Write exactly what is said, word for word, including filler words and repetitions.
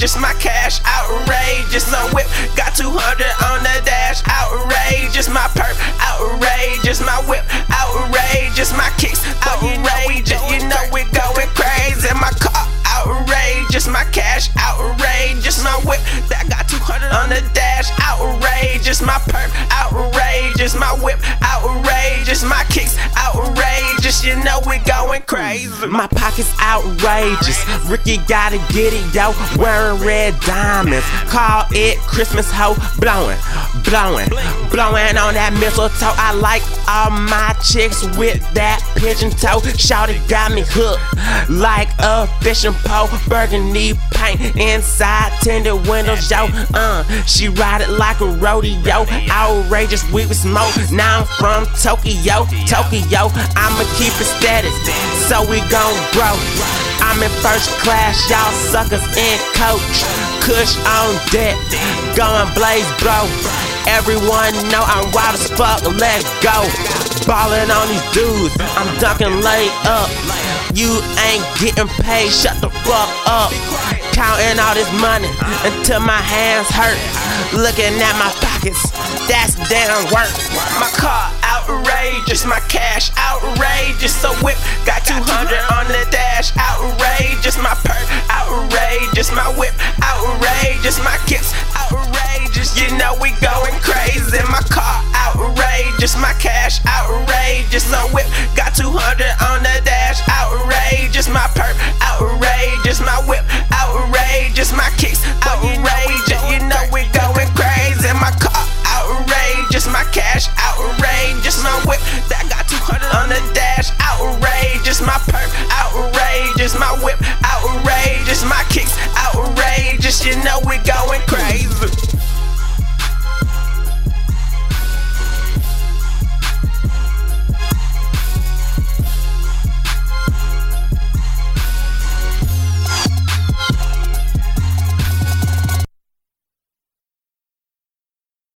outrageous. My cash outrageous. No whip, got two hundred on the dash. Outrageous. My perp outrageous. My whip outrageous. My kicks outrageous. You know we going crazy. My car outrageous. My cash outrageous. My whip that got two hundred on the dash. Outrageous. My perp outrageous. My whip outrageous. My kicks outrageous. You know we going crazy. My pockets outrageous. Ricky gotta get it, yo. Wearing red diamonds. Call it Christmas hoe. Blowing, blowing, blowing on that mistletoe. I like all my chicks with that pigeon toe. Shawty got me hooked like a fishing pole. Burgundy paint inside tinted windows, yo. Uh, she ride it like a rodeo. Outrageous, we with smoke. Now I'm from Tokyo, Tokyo. I'ma keep it steady, so we gon' grow. I'm in first class, y'all suckers in coach. Kush on deck, going blaze, bro. Everyone know I'm wild as fuck, let's go. Ballin' on these dudes, I'm dunking laid up. You ain't getting paid, shut the fuck up. Counting all this money until my hands hurt. Looking at my pockets, that's damn work. My car outrageous, my cash outrageous. So whip got two hundred on the dash. Outrageous, my perk outrageous. My whip outrageous, my kicks outrageous. You know we going crazy. My car outrageous, my cash outrageous. No whip got two hundred on the dash. Outrageous, my perk outrageous. My whip outrageous, my kicks outrageous. You know we going crazy. My car outrageous, my cash outrageous. My whip that got two hundred on the dash. Outrageous, my perk outrageous. My whip outrageous, my kicks outrageous. You know we going crazy.